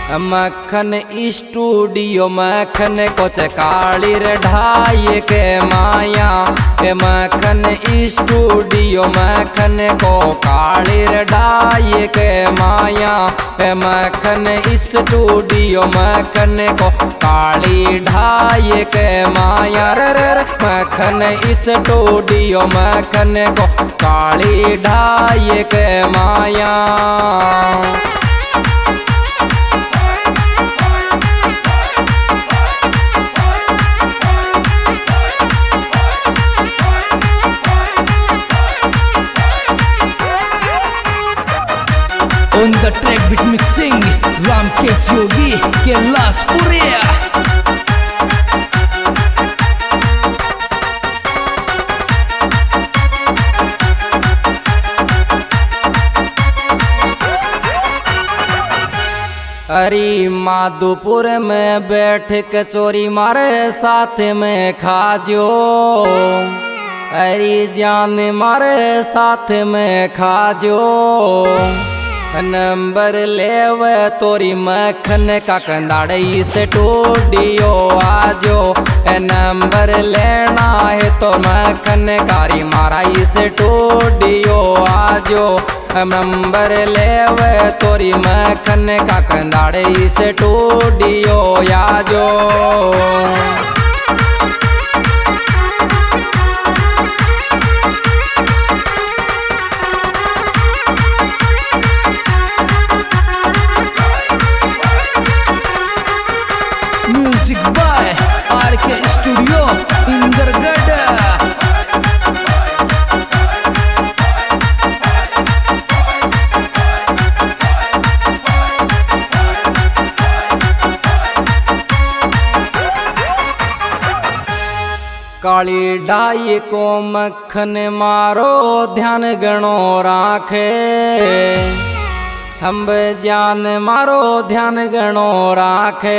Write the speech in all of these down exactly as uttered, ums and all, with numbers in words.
मक्खन स्टूडियो मक्खन कोच काली रे ढाई के माया के मक्खन स्टूडियो मक्खन को काली रे ढाई के माया पे मक्खन स्टूडियो मक्खन को काली ढाई के माया रे रे मक्खन स्टूडियो मक्खन को काली ढाई के माया। On the track beat mixing Ramkesh Yogi Kailash Puria। अरे माधोपुर में बैठ के चोरी मारे साथ में खाजो अरे जान मारे साथ में खाजो नंबर लेवे तोरी मक्खन का कंदाड़ी से टूडियो आजो नंबर लेना है तो मक्खन कारी माराई से टूडियो आजो नंबर लेवे तोरी मक्खन का कंदाड़ी से टूडियो आजो। Music by R K Studio Indergad। काली ढाई को मक्खन मारो ध्यान गणो राखे हम जान मारो ध्यान गणो राखे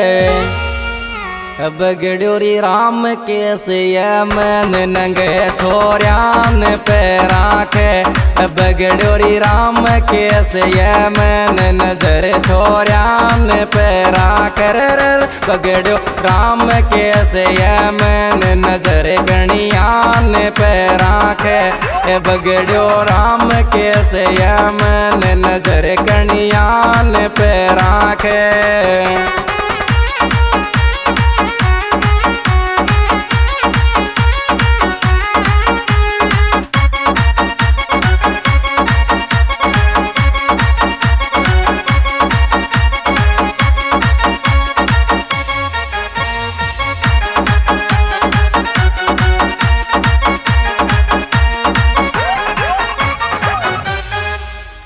बगड़ोरी राम के से मन नंगे छोरियान पे राखे बगड़ोरी राम के से मन नजर छोरियान पे राखे बगड़ो राम के से मन नजर गणियान पे राखे बगड़ो राम के से मन नजर गणियान पे राखे।